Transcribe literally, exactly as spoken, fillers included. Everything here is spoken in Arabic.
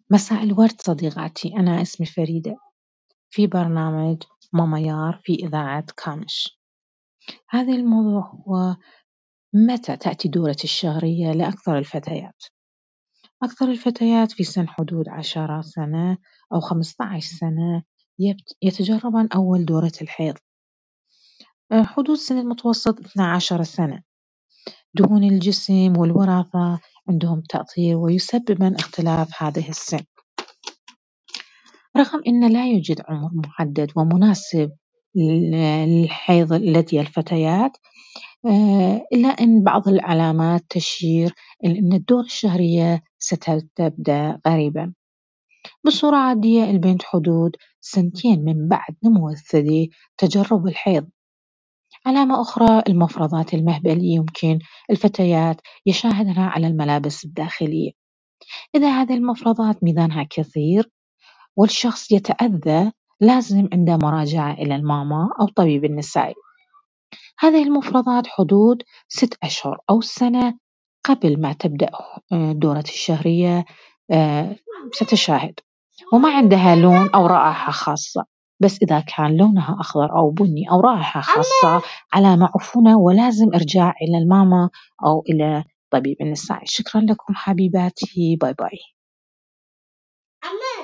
مساء الورد صديقاتي، أنا اسمي فريدة في برنامج ماما يار في إذاعة كامش. هذا الموضوع هو: متى تأتي دورة الشهرية لأكثر الفتيات؟ أكثر الفتيات في سن حدود عشرة سنة أو خمسة عشر سنة يتجربن أول دورة الحيض. حدود سن المتوسط اثنتا عشرة سنة. دهون الجسم والوراثة عندهم تأثير ويسببن اختلاف هذه السن. رغم أن لا يوجد عمر محدد ومناسب للحيض لدى الفتيات، إلا أن بعض العلامات تشير إلى أن الدورة الشهرية ستبدأ قريبا. بصورة عادية البنت حدود سنتين من بعد نمو الثدي تجرب الحيض. علامة أخرى المفرطات المهبلية، يمكن الفتيات يشاهدنها على الملابس الداخلية. إذا هذه المفرطات ميزانها كثير والشخص يتأذى، لازم عنده مراجعة إلى الماما أو طبيب النساء. هذه المفرطات حدود ست أشهر أو سنة قبل ما تبدأ دورة الشهرية ستشاهد، وما عندها لون أو رائحة خاصة. بس إذا كان لونها أخضر أو بني أو رائحة خاصة، علامة عفونة ولازم إرجاع إلى الماما أو إلى طبيب النساء. شكرا لكم حبيباتي، باي باي.